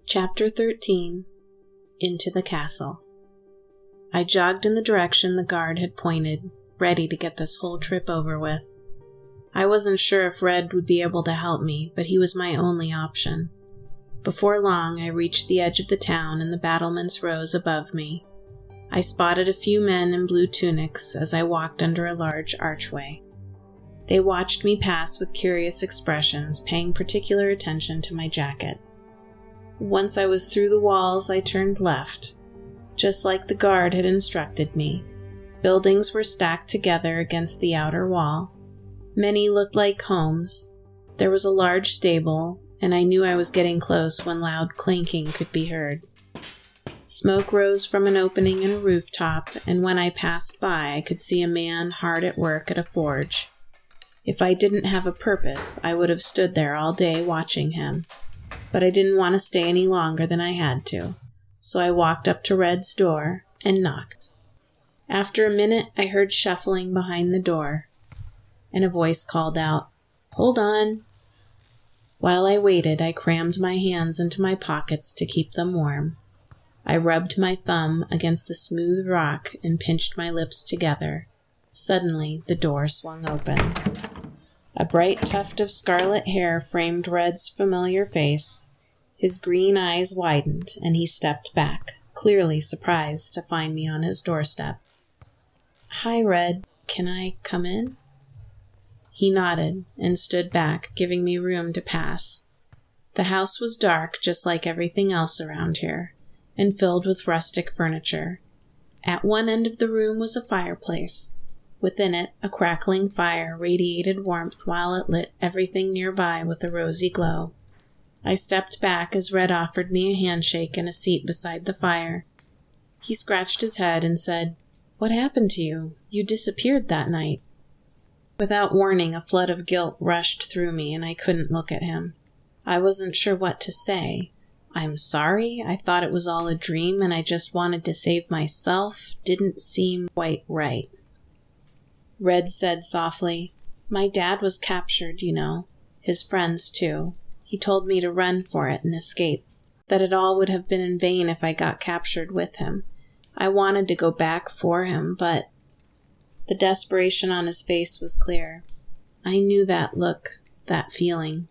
Chapter 13. Into the Castle. I jogged in the direction the guard had pointed, ready to get this whole trip over with. I wasn't sure if Red would be able to help me, but he was my only option. Before long, I reached the edge of the town and the battlements rose above me. I spotted a few men in blue tunics as I walked under a large archway. They watched me pass with curious expressions, paying particular attention to my jacket. Once I was through the walls, I turned left, just like the guard had instructed me. Buildings were stacked together against the outer wall. Many looked like homes. There was a large stable, and I knew I was getting close when loud clanking could be heard. Smoke rose from an opening in a rooftop, and when I passed by, I could see a man hard at work at a forge. If I didn't have a purpose, I would have stood there all day watching him. But I didn't want to stay any longer than I had to, so I walked up to Red's door and knocked. After a minute, I heard shuffling behind the door, and a voice called out, "Hold on." While I waited, I crammed my hands into my pockets to keep them warm. I rubbed my thumb against the smooth rock and pinched my lips together. Suddenly, the door swung open. A bright tuft of scarlet hair framed Red's familiar face. His green eyes widened, and he stepped back, clearly surprised to find me on his doorstep. "Hi, Red. Can I come in?" He nodded and stood back, giving me room to pass. The house was dark, just like everything else around here, and filled with rustic furniture. At one end of the room was a fireplace. Within it, a crackling fire radiated warmth while it lit everything nearby with a rosy glow. I stepped back as Red offered me a handshake and a seat beside the fire. He scratched his head and said, "What happened to you? You disappeared that night." Without warning, a flood of guilt rushed through me, and I couldn't look at him. I wasn't sure what to say. "I'm sorry. I thought it was all a dream, and I just wanted to save myself. Didn't seem quite right." Red said softly, "My dad was captured, you know. His friends, too. He told me to run for it and escape, that it all would have been in vain if I got captured with him. I wanted to go back for him, but—" The desperation on his face was clear. I knew that look, that feeling.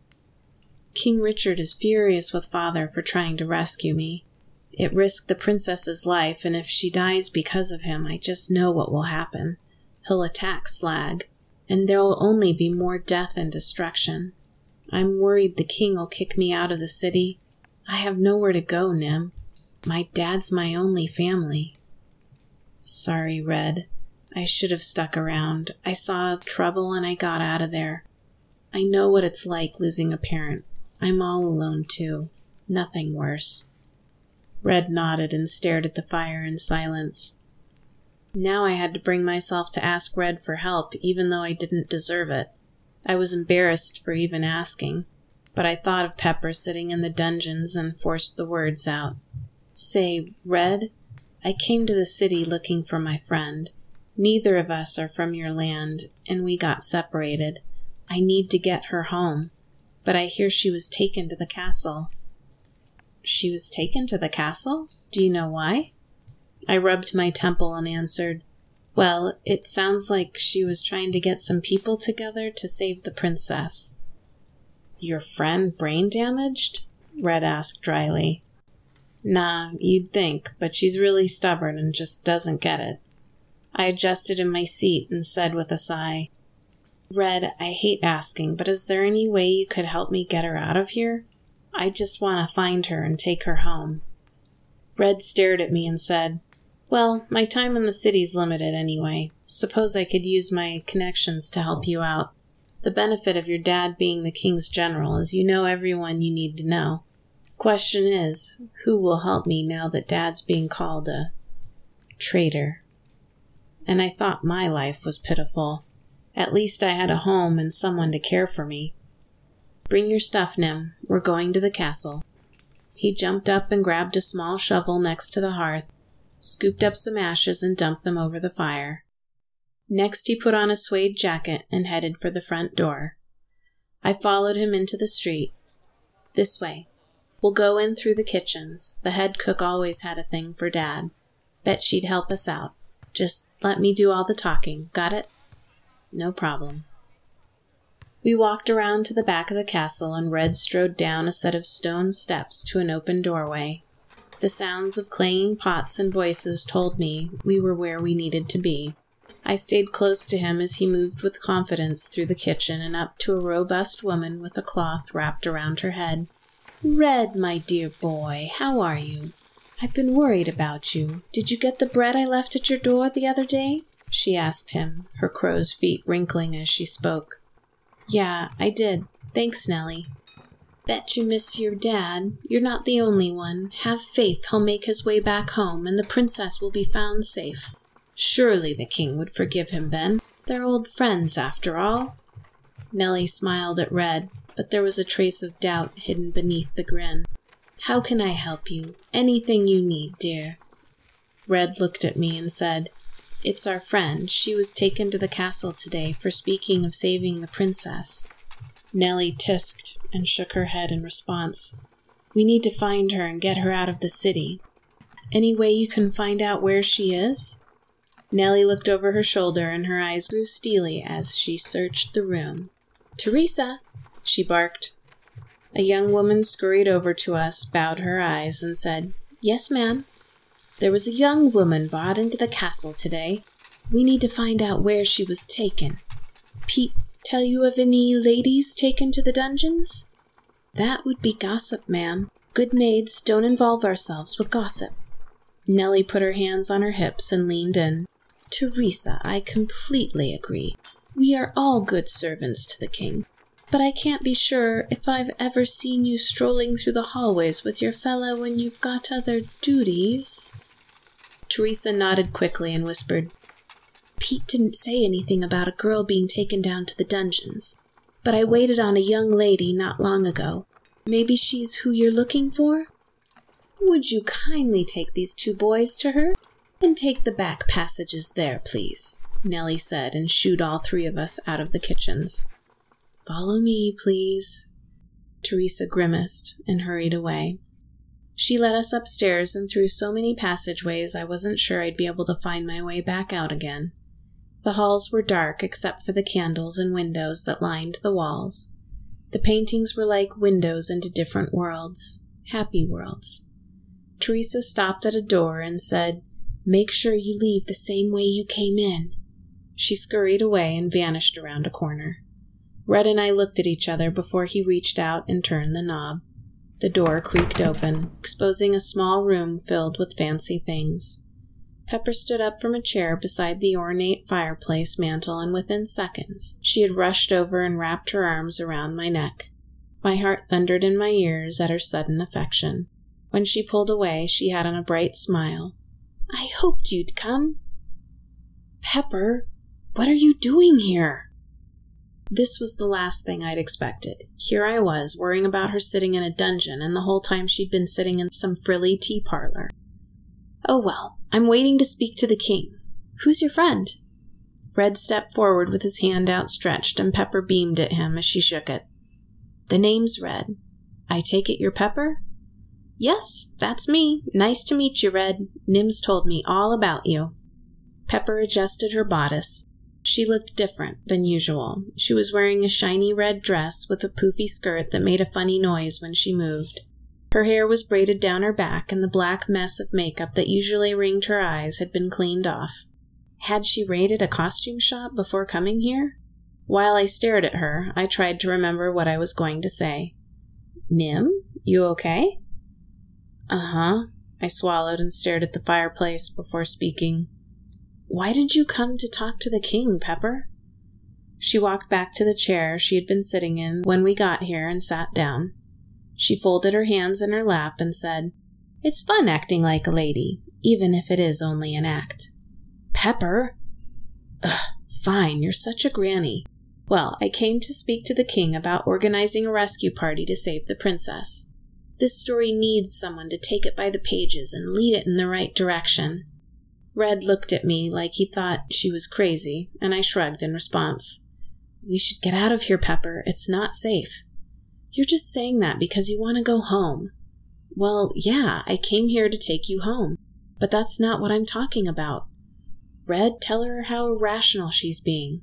"King Richard is furious with Father for trying to rescue me. It risked the princess's life, and if she dies because of him, I just know what will happen. He'll attack Slag, and there'll only be more death and destruction. I'm worried the king will kick me out of the city. I have nowhere to go, Nim. My dad's my only family." "Sorry, Red. I should have stuck around. I saw trouble and I got out of there. I know what it's like losing a parent. I'm all alone, too. Nothing worse." Red nodded and stared at the fire in silence. Now I had to bring myself to ask Red for help, even though I didn't deserve it. I was embarrassed for even asking, but I thought of Pepper sitting in the dungeons and forced the words out. "Say, Red, I came to the city looking for my friend. Neither of us are from your land, and we got separated. I need to get her home, but I hear she was taken to the castle." "She was taken to the castle? Do you know why?" I rubbed my temple and answered, "Well, it sounds like she was trying to get some people together to save the princess." "Your friend brain damaged?" Red asked dryly. "Nah, you'd think, but she's really stubborn and just doesn't get it." I adjusted in my seat and said with a sigh, "Red, I hate asking, but is there any way you could help me get her out of here? I just want to find her and take her home." Red stared at me and said, "Well, my time in the city's limited anyway. Suppose I could use my connections to help you out. The benefit of your dad being the king's general is you know everyone you need to know. Question is, who will help me now that Dad's being called a traitor?" And I thought my life was pitiful. At least I had a home and someone to care for me. "Bring your stuff, Nim. We're going to the castle." He jumped up and grabbed a small shovel next to the hearth, scooped up some ashes and dumped them over the fire. Next he put on a suede jacket and headed for the front door. I followed him into the street. "This way." We'll go in through the kitchens. The head cook always had a thing for Dad. Bet she'd help us out. Just let me do all the talking. Got it? No problem. We walked around to the back of the castle, and Red strode down a set of stone steps to an open doorway. The sounds of clanging pots and voices told me we were where we needed to be. I stayed close to him as he moved with confidence through the kitchen and up to a robust woman with a cloth wrapped around her head. "Red, my dear boy, how are you? I've been worried about you. Did you get the bread I left at your door the other day?" she asked him, her crow's feet wrinkling as she spoke. "Yeah, I did. Thanks, Nellie." "Bet you miss your dad. You're not the only one. Have faith he'll make his way back home, and the princess will be found safe. Surely the king would forgive him then. They're old friends, after all." Nellie smiled at Red, but there was a trace of doubt hidden beneath the grin. "How can I help you? Anything you need, dear." Red looked at me and said, "It's our friend. She was taken to the castle today for speaking of saving the princess." Nellie tisked and shook her head in response. "We need to find her and get her out of the city. Any way you can find out where she is?" Nellie looked over her shoulder and her eyes grew steely as she searched the room. "Teresa!" she barked. A young woman scurried over to us, bowed her eyes, and said, "Yes, ma'am." "There was a young woman brought into the castle today. We need to find out where she was taken. Pete tell you of any ladies taken to the dungeons?" "That would be gossip, ma'am. Good maids don't involve ourselves with gossip." Nellie put her hands on her hips and leaned in. "Teresa, I completely agree. We are all good servants to the king. But I can't be sure if I've ever seen you strolling through the hallways with your fellow when you've got other duties." Teresa nodded quickly and whispered, "Pete didn't say anything about a girl being taken down to the dungeons, but I waited on a young lady not long ago. Maybe she's who you're looking for? Would you kindly take these two boys to her? And take the back passages there, please," Nellie said, and shooed all three of us out of the kitchens. "Follow me, please." Teresa grimaced and hurried away. She led us upstairs and through so many passageways I wasn't sure I'd be able to find my way back out again. The halls were dark except for the candles and windows that lined the walls. The paintings were like windows into different worlds, happy worlds. Teresa stopped at a door and said, "Make sure you leave the same way you came in." She scurried away and vanished around a corner. Red and I looked at each other before he reached out and turned the knob. The door creaked open, exposing a small room filled with fancy things. Pepper stood up from a chair beside the ornate fireplace mantel, and within seconds she had rushed over and wrapped her arms around my neck. My heart thundered in my ears at her sudden affection. When she pulled away, she had on a bright smile. "I hoped you'd come." "Pepper, what are you doing here?" This was the last thing I'd expected. Here I was, worrying about her sitting in a dungeon, and the whole time she'd been sitting in some frilly tea parlor. "Oh well, I'm waiting to speak to the king. Who's your friend?" Red stepped forward with his hand outstretched, and Pepper beamed at him as she shook it. "The name's Red. I take it you're Pepper?" "Yes, that's me. Nice to meet you, Red. Nim's told me all about you." Pepper adjusted her bodice. She looked different than usual. She was wearing a shiny red dress with a poofy skirt that made a funny noise when she moved. Her hair was braided down her back, and the black mess of makeup that usually ringed her eyes had been cleaned off. Had she raided a costume shop before coming here? While I stared at her, I tried to remember what I was going to say. "Nim, you okay?" "Uh-huh." I swallowed and stared at the fireplace before speaking. "Why did you come to talk to the king, Pepper?" She walked back to the chair she had been sitting in when we got here and sat down. She folded her hands in her lap and said, "It's fun acting like a lady, even if it is only an act." "Pepper!" "Ugh, fine, you're such a granny. Well, I came to speak to the king about organizing a rescue party to save the princess. This story needs someone to take it by the pages and lead it in the right direction." Red looked at me like he thought she was crazy, and I shrugged in response. "We should get out of here, Pepper. It's not safe." "You're just saying that because you want to go home." Well, yeah, I came here to take you home, but that's not what I'm talking about. Red, tell her how irrational she's being.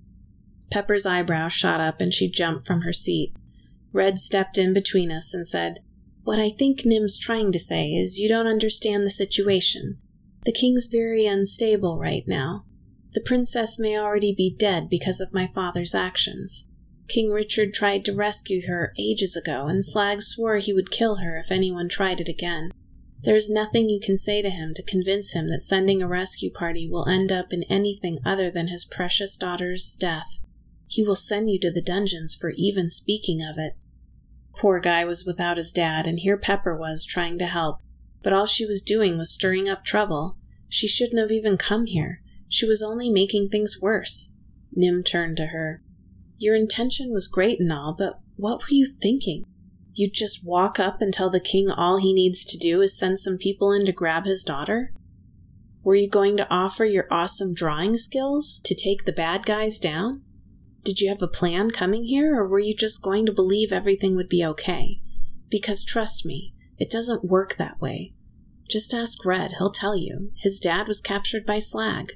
Pepper's eyebrows shot up and she jumped from her seat. Red stepped in between us and said, "What I think Nim's trying to say is you don't understand the situation. The king's very unstable right now. The princess may already be dead because of my father's actions. King Richard tried to rescue her ages ago, and Slag swore he would kill her if anyone tried it again. There's nothing you can say to him to convince him that sending a rescue party will end up in anything other than his precious daughter's death. He will send you to the dungeons for even speaking of it." Poor guy was without his dad, and here Pepper was trying to help, but all she was doing was stirring up trouble. She shouldn't have even come here. She was only making things worse. Nim turned to her. "Your intention was great and all, but what were you thinking? You'd just walk up and tell the king all he needs to do is send some people in to grab his daughter? Were you going to offer your awesome drawing skills to take the bad guys down? Did you have a plan coming here, or were you just going to believe everything would be okay? Because trust me, it doesn't work that way. Just ask Red, he'll tell you. His dad was captured by Slag."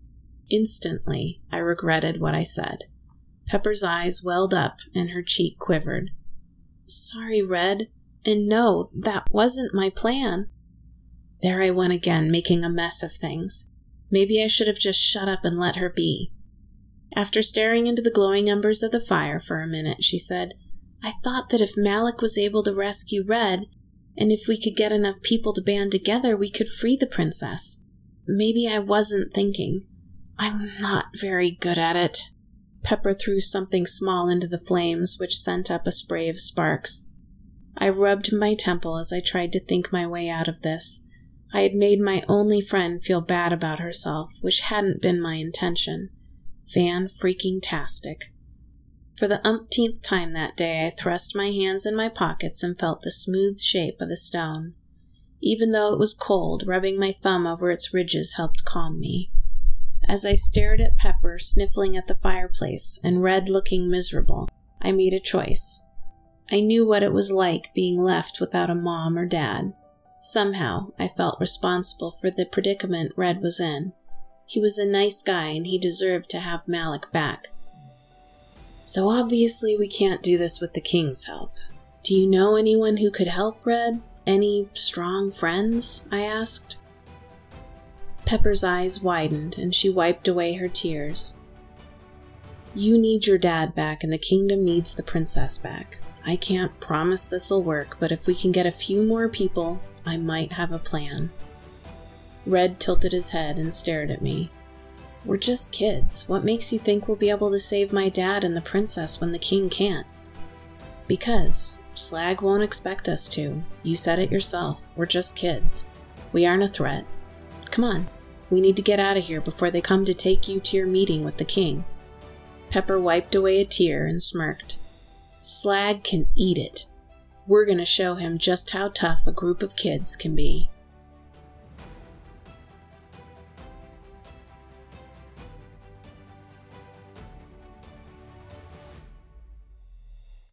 Instantly, I regretted what I said. Pepper's eyes welled up and her cheek quivered. "Sorry, Red. And no, that wasn't my plan." There I went again, making a mess of things. Maybe I should have just shut up and let her be. After staring into the glowing embers of the fire for a minute, she said, "I thought that if Malik was able to rescue Red, and if we could get enough people to band together, we could free the princess. Maybe I wasn't thinking. I'm not very good at it." Pepper threw something small into the flames, which sent up a spray of sparks. I rubbed my temple as I tried to think my way out of this. I had made my only friend feel bad about herself, which hadn't been my intention. Fan-freaking-tastic. For the umpteenth time that day, I thrust my hands in my pockets and felt the smooth shape of the stone. Even though it was cold, rubbing my thumb over its ridges helped calm me. As I stared at Pepper sniffling at the fireplace and Red looking miserable, I made a choice. I knew what it was like being left without a mom or dad. Somehow, I felt responsible for the predicament Red was in. He was a nice guy and he deserved to have Malik back. "So obviously we can't do this with the king's help. Do you know anyone who could help, Red? Any strong friends?" I asked. Pepper's eyes widened and she wiped away her tears. "You need your dad back and the kingdom needs the princess back. I can't promise this'll work, but if we can get a few more people, I might have a plan." Red tilted his head and stared at me. "We're just kids. What makes you think we'll be able to save my dad and the princess when the king can't?" "Because Slag won't expect us to. You said it yourself. We're just kids. We aren't a threat. Come on. We need to get out of here before they come to take you to your meeting with the king." Pepper wiped away a tear and smirked. "Slag can eat it. We're going to show him just how tough a group of kids can be."